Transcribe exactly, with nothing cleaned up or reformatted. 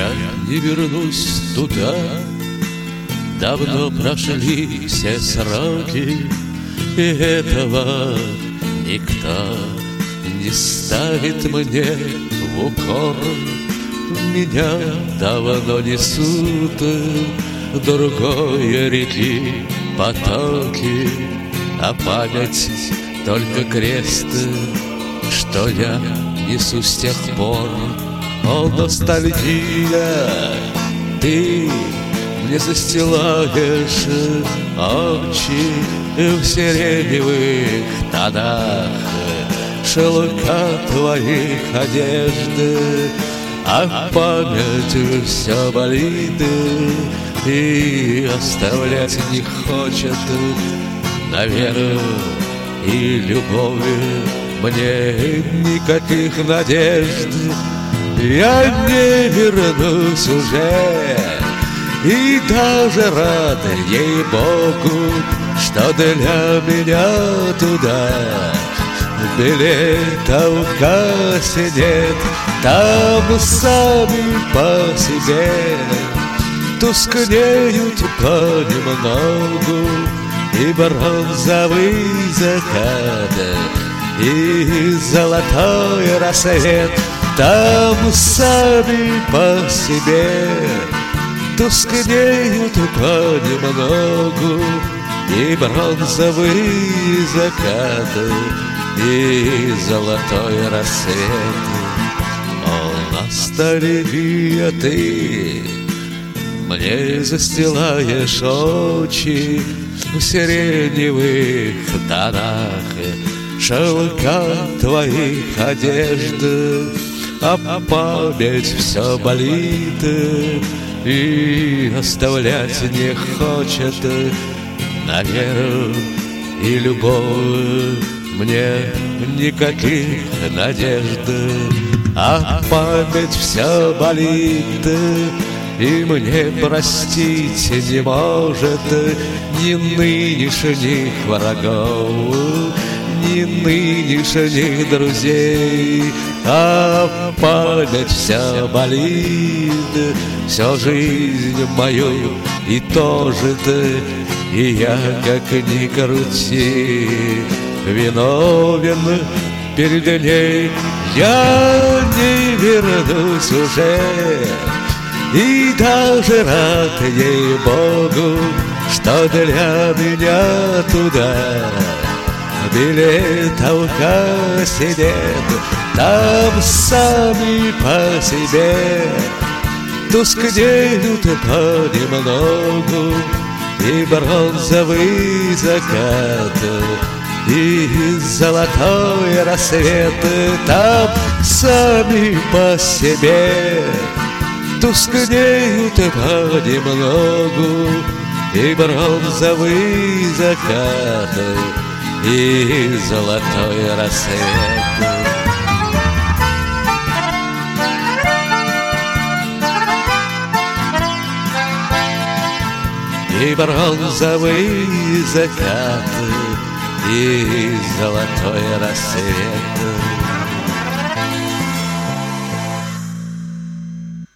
Я не вернусь туда. Давно прошли все сроки, и этого никто не ставит мне в укор. Меня давно несут другой реки потоки, а память только крест, что я несу с тех пор. О, ностальгия, ты мне застилаешь очи в сиреневых тонах, шелка твоих одежд, а память все болит и оставлять не хочет. На веру и любовь мне никаких надежд. Я не вернусь уже, и даже рад, ей-богу, что для меня туда билета в кассе нет. Там сами по себе тускнеют понемногу и бронзовый закат, и золотой рассвет. Там сами по себе тускнеют понемногу и бронзовый закат, и золотой рассвет. О, ностальгия, ты мне застилаешь очи в сиреневых тонах, шелка твоих одежд, а память все болит и оставлять не хочет. На веру и любовь мне никаких надежд, а память все болит и мне простить не может ни нынешних врагов, ни нынешних друзей. А память вся болит, всю жизнь мою и тожит, и я, как ни крути, виновен перед ней. Я не вернусь уже, и даже рад, ей-богу, что для меня туда билета в кассе нет. Там сами по себе тускнеют понемногу и бронзовый закат, и золотой рассвет. Там сами по себе тускнеют понемногу и бронзовый закат, и золотой рассвет. И бронзовый закат, и золотой рассвет.